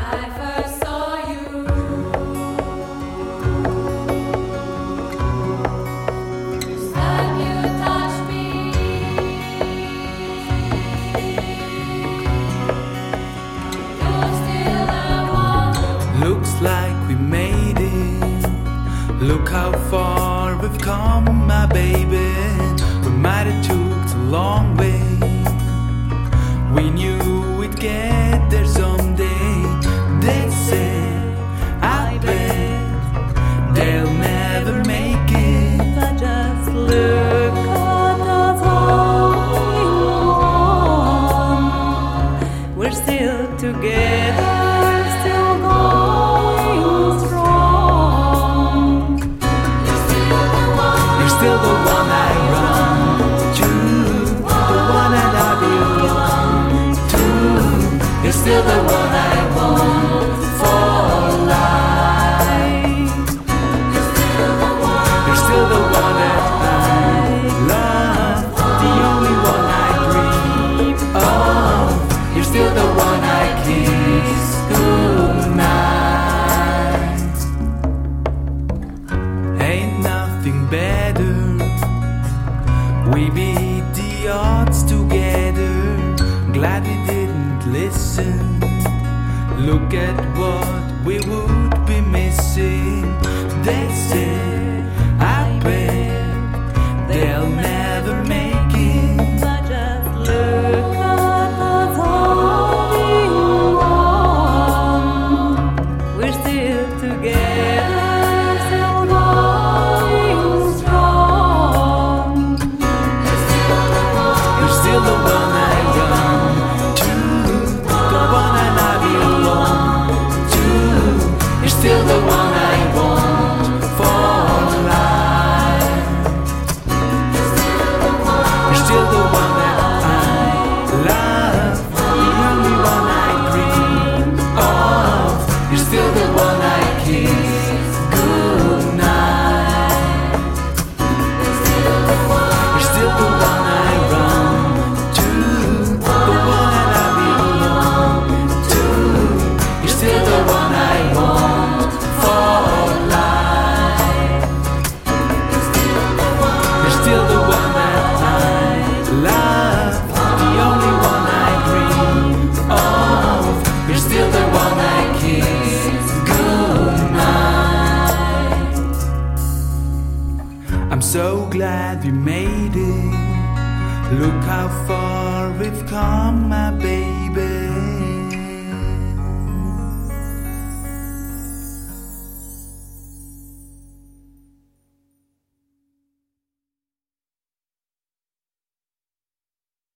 I first saw you. First time you touched me. You're still the one. Looks like we made it. Look how far we've come, my baby. We might have took the long way. We knew we'd get there someday. They said, I bet they'll never make it. But just look at us holding on. We're still together, still going strong. You're still the one I run to, the one that I belong to. You're still the one I want for life. You're still the one that I love, the only one I dream of. You're still the one I kiss goodnight. Ain't nothing better. We beat the odds together. Glad we didn't listen. Look at what we would be missing. They said, I bet they'll never make it. But just look at us holding on. We're still together, still going strong. You're still the one I run to, the one that I belong to. You're still the one I want for life. You're still the one that I love, the only one I dream of. You're still the one I kiss goodnight. You're still the one I run to, the one that I belong to. You're still the one I want for life. You're still the one that I love, the only one I dream of. You're still the one I kiss goodnight. I'm so glad we made it. Look how far we've come, my baby.